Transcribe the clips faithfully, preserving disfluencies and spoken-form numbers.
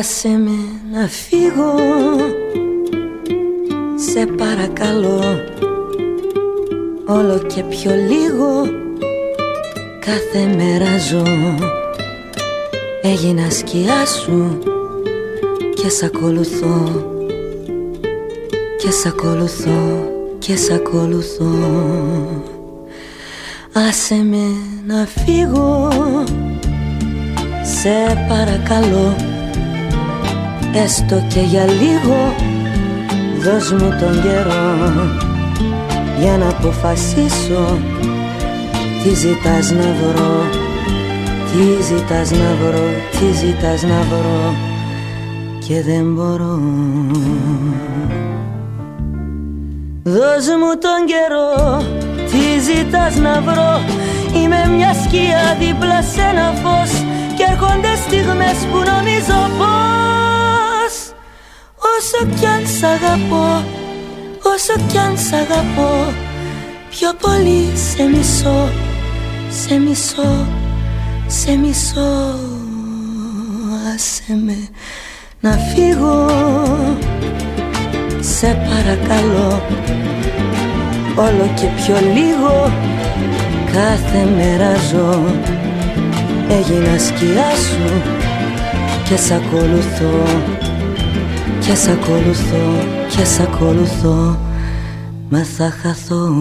Άσε με να φύγω, σε παρακαλώ, όλο και πιο λίγο. Κάθε μέρα ζω, έγινα σκιά σου και σ' ακολουθώ, και σ' ακολουθώ, και σ' ακολουθώ. Άσε με να φύγω, σε παρακαλώ, έστω και για λίγο. Δώσ' μου τον καιρό για να αποφασίσω τι ζητάς να βρω, τι ζητάς να βρω, τι ζητάς να βρω και δεν μπορώ. Δώσ' μου τον καιρό, τι ζητάς να βρω. Είμαι μια σκιά δίπλα σε ένα φως κι έρχονται στιγμές που νομίζω πως όσο κι αν σ' αγαπώ, όσο κι αν σ' αγαπώ, πιο πολύ σε μισώ, σε μισώ, σε μισώ. Άσε με να φύγω, σε παρακαλώ, όλο και πιο λίγο. Κάθε μέρα ζω, έγινα σκιά σου και σ' ακολουθώ, και σ' ακολουθώ, και σ' ακολουθώ, μα θα χαθώ.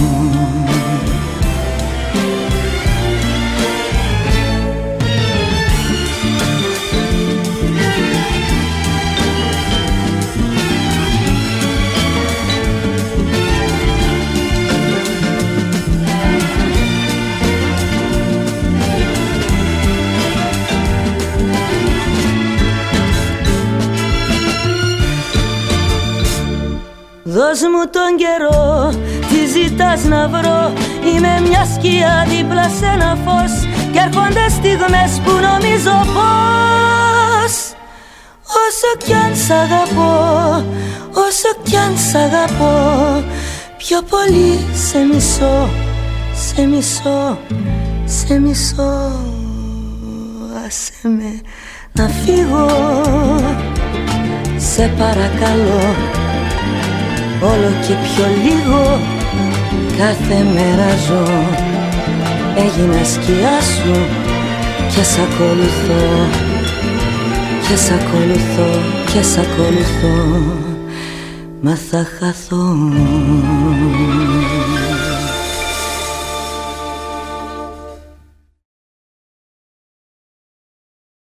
Δώσ' μου τον καιρό, τι ζητάς να βρω. Είμαι μια σκιά δίπλα σε ένα φως κι έρχονται στιγμές που νομίζω πως όσο κι αν σ' αγαπώ, όσο κι αν σ' αγαπώ, πιο πολύ σε μισώ, σε μισώ, σε μισώ. Άσε με να φύγω, σε παρακαλώ, όλο και πιο λίγο. Κάθε μέρα ζω, έγινα σκιά σου και σ' ακολουθώ, και σ' ακολουθώ, και σ' ακολουθώ, μα θα χαθώ.